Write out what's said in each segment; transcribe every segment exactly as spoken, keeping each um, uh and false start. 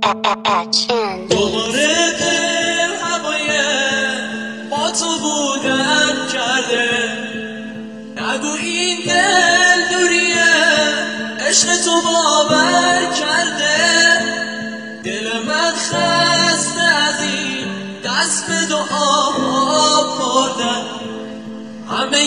دوباره دل هوای با تو بودن کرده، نگو این دل دوریه عشق تو باور کرده. دل من خسته از این دست به دعا بردن، همه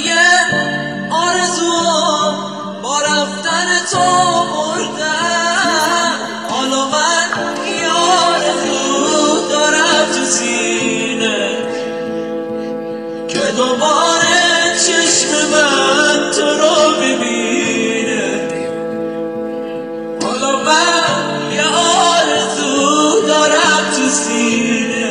آرزوام با رفتن تو بردن. حالا من یه آرزو دارم تو سینه که دوباره چشم من تو رو ببینه. حالا من یه آرزو دارم تو سینه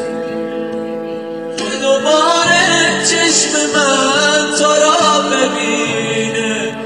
که دوباره چشم من تو رو ببینه.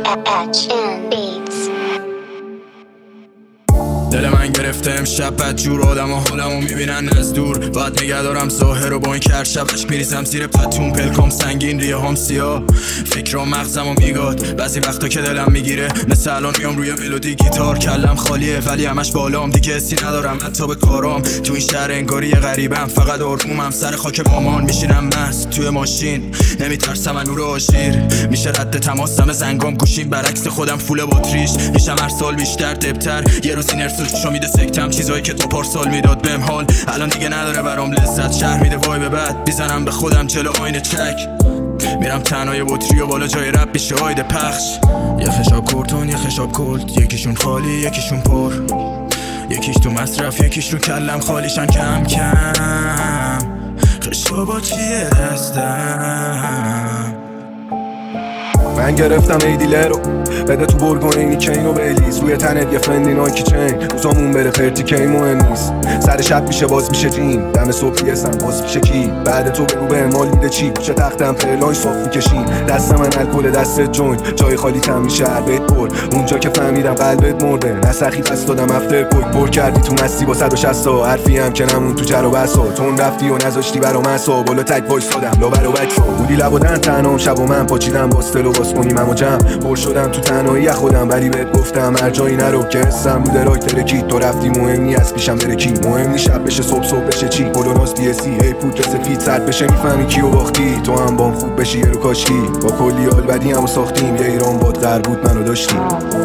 دل من گرفته امشب بدجور، آدم و حالمو میبینن از دور. باید نگه دارم ظاهر و با این که هر شب عشق میریزم زیر پتون. پلکام سنگین ریه هم سیاه، فکر و مغزمو میگاد. بعضی وقتا که دلم میگیره مثل الان میام روی ملودی گیتار. کلم خالیه ولی همش بالام، دیگه حسی ندارم حتی به کارام. تو این شهر انگاری غریبم، فقط آرومم سر خاک مامان. میشینم مست توی ماشین، نمیترسم از نور آژیر. میشه رد تماسم زنگام گوشیم برعکس خودم فول باتریش. میشم هر سال بیشتر دبتر، یه روز این ارسو میده سکتم. چیزایی که تو پارسال میداد بهم حال الان دیگه نداره برام لذت. شهر میده وای به بعد بیزنم به خودم جلو آینه چک. میرم تنهای بطری و بالا جای رب میشه آیده پخش. یه خشاب کورتون یه خشاب کلد، یکیشون خالی یکیشون پر، یکیش تو مصرف یکیش رو کلم خالیشن کم کم. خشابا چیه دستم من گرفتم ای دیلرو بده تو برگونه اینی کینو بلیز. روی تنت یه فندی نایکی چین، روزامون بره خرتی کی مهم نیست. سر شب میشه باز میشه جیم، دم صبح بیسم باز میشه کی. بعد تو بگو به امال میده چی، چه تختم فعلای صاف میکشی. دست من الکل دست جوین، جای خالی تم میشه عربت پر. اونجا که فهمیدم قلبت مرده نسخی پس دادم افتر کوک. پر کردی تو مستی با صد و شصت تا حرفی هم که نمون تو جر و بسا. تون رفتی و نذاشتی برام مسا، بالا تک وایس دادم لا برو بکسا. بودی لبودن تنام شب و من پاچیدم باستل و باز کنیم و جمع. پر شدم تو تنهایی خودم ولی بهت گفتم هر جایی نرو که حسم رو درای ترکی. تو رفتی مهم نی از پیشم بره کی، مهم نی شب بشه صبح صبح بشه چی. کلوناس بی اسی ای پودر سفید سرد بشه میفهمی کیو باختی. تو هم بام خوب بشی یه رو کاشکی، با کلی حال بدی همو ساختیم. یه ایران باد غر بود منو داشتیم.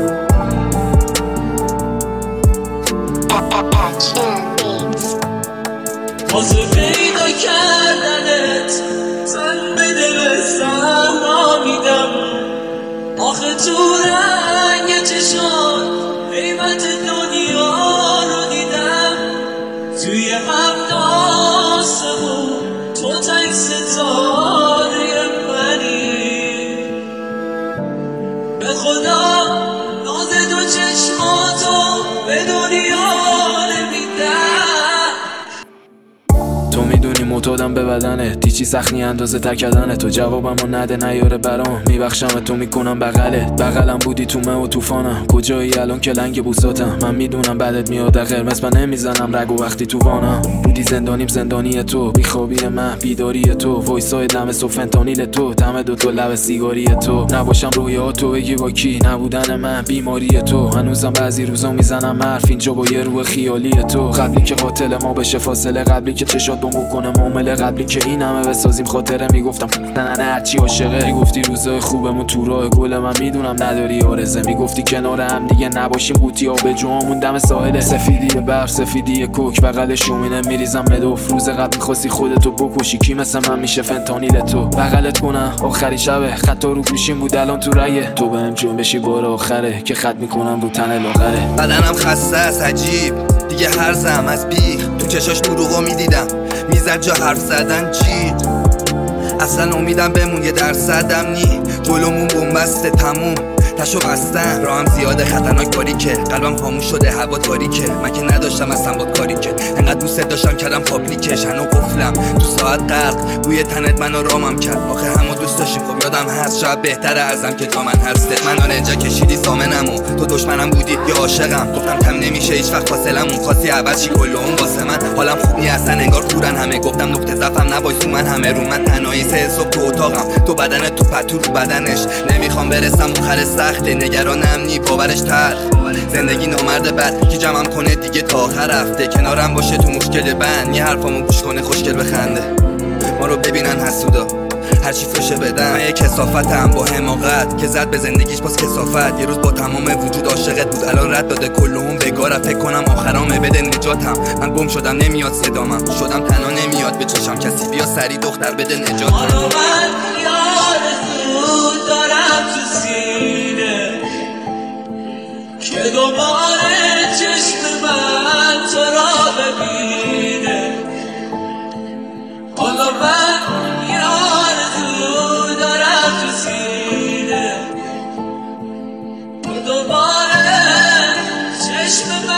واسه پیدا کردنت زن به دل سهما میدم. آخه تو رنگ چشان قیمت دنیا رو دیدم. توی هفت آسمون تو تک ستاره منی. به خدا ناز دو چشماتو به دنیا نمیدم. تو میدونی معتادم به بدنه، دیچی سخنی اندازه تکدنه. تو جوابمو نده نیاره برام، میبخشم تو میکنم بغلت. بغلم بودی تو من و طوفانم، کجایی الان که لنگ بوساتم. من میدونم بعدت میاد قرمز من نمیزنم رگو وقتی تو وانم. بودی زندانیم زندانی تو، بیخوابی من بیداری تو. وایسای دم صبح فنتانیل تو، دم دو تا لب سیگاری تو. نباشم رویا تو بگی با کی، نبودن من بیماری تو. هنوزم بعضی روزا میزنم حرف اینجا با یه روح خیالی تو. قبلی که قاتل ما بشه فاصله، قبلی که چشات بمو کنه معامله، قبلی که این همه بسازیم خاطره. میگفتم نه نه نه هرچی عاشقه. میگفتی روزای خوبمون تو راه گل، من میدونم نداری آرزه. میگفتی کنار هم دیگه نباشیم قوطی آب جوامون دم ساحل. سفیدی برف سفیدی کوک بغل شومینه میریزم مدوف. روز قبل میخواستی خودتو بکشی، کی مثل من میشه فنتانیل تو. بغلت کنم آخری شبه، خطا رو گوشیم بود الان تو رایه. تو بهم جون بشی بار آخره که خط میکنم رو تن لاغره. بدنم خسته است عجیب دیگه هرزم از بیخ. تو چشاش دروغو میدیدم میزد جا حرف زدن چی. اصلا امیدم بمون یه درصدم نی. جلومون بومبسته تموم تشو بستن. راهم زیاده خطرناک باریکه، قلبم خاموش شده هوا تاریکه. من که نداشتم اصلا با کاری که انقدر دوست داشتم کردم پابلیکش. هنو قفلم تو ساعت غرق روی تنت منو رامم کرد. آخه همو دوست داشتیم خب یادم هست، شاید بهتره ازم که تا من هسته. من آن اینجا کشیدی سامنمو، تو دشمنم بودی یا عاشقم. گفتم تم نمیشه هیچ وقت فاصلمون. خواستی عوض چی کل اون واسه من حالم خوب نی اصلا انگار خورن همه. گفتم نقطه ضعفم نباش من همه رو من تنهایی سه صبح تو اتاقم. تو بدن تو پتو رو بدنش نمیخوام برسم آخر سر. سخته نگرانم نی باورش تر زندگی نامرد بد که جمعم کنه دیگه تا آخر هفته کنارم باشه تو مشکل بند یه حرفامو گوش کنه خوشگل بخنده ما رو ببینن حسودا هرچی فشه بدن من یه کسافتم با حماقت که زد به زندگیش باز کسافت یه روز با تمام وجود عاشقت بود الان رد داده کلهم بگاره فکر کنم آخرامه بده نجاتم من گم شدم نمیاد صدامم شدم تنها نمیاد به چشم کسی بیا سری دختر بده نجاتم حالا من یاد تو دارم تو سینه که دوباره چشم من تو را ببینه حالا من یاد تو دارم تو سینه که دوباره چشم من